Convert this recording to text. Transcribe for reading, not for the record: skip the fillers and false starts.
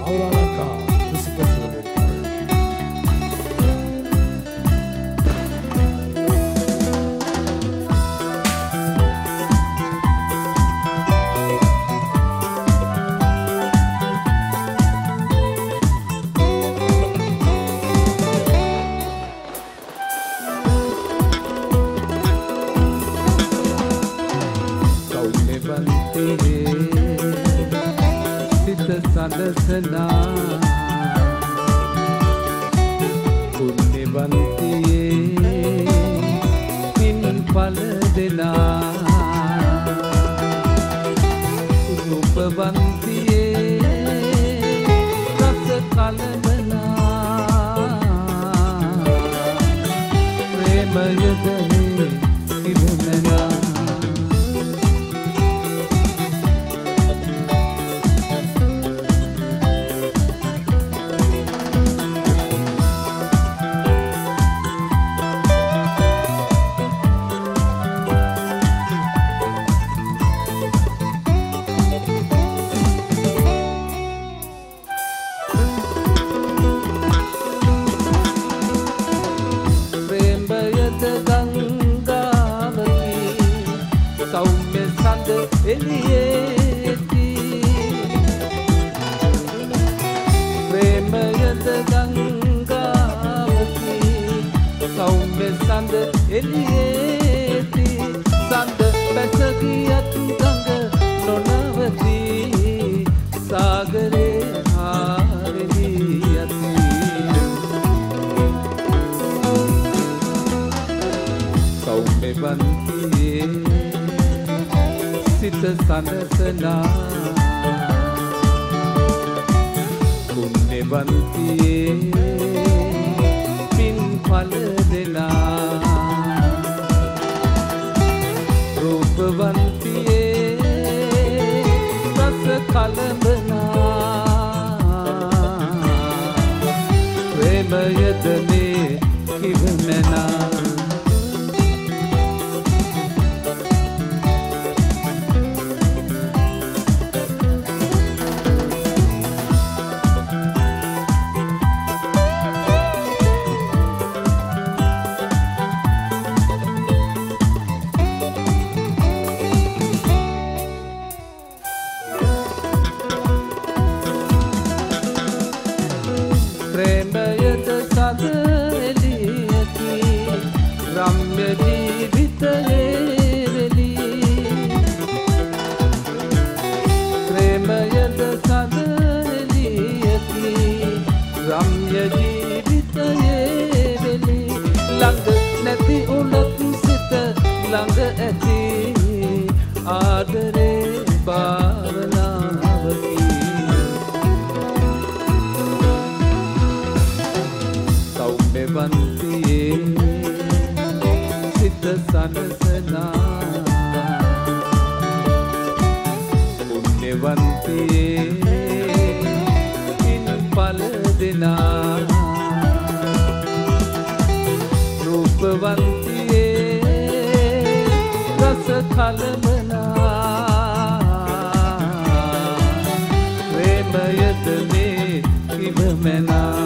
Auralaka Disipasi සදසනා පුණ්‍යවන්තියේ පින් ඵල දෙනා රූපවන්තියේ රස කලබලා ප්‍රේමයදනේ ඉවමනා ප්‍රේමයද ගංගාවකි සෞම්‍ය සඳ එළියේති සඳ බැස ගියත් ගඟ නොනවති සාගරේ හාරෙහි යති සෞම්‍යවන්තියේ සිත සනසනා පුණ්‍යවන්තියේ පින් ඵල දෙනා රූපවන්තියේ රස කලබනා ප්‍රේමයදනේ කිවමනා ප්‍රේමයද සද එළියකි රම්‍ය ජීවිතයේ වෙලි ප්‍රේමයද සද එළියකි රම්‍ය ජීවිතයේ වෙලි ළඟ නැති උනත් සිත ළඟ ඇති ආදරේ භාවනාවකි සෞම්‍යවන්තියේ සිත සනසනා පුණ්‍යවන්තියේ පින් ඵල දෙනා රූපවන්තියේ රස කලබලා ප්‍රේමයදනේ කිවමනා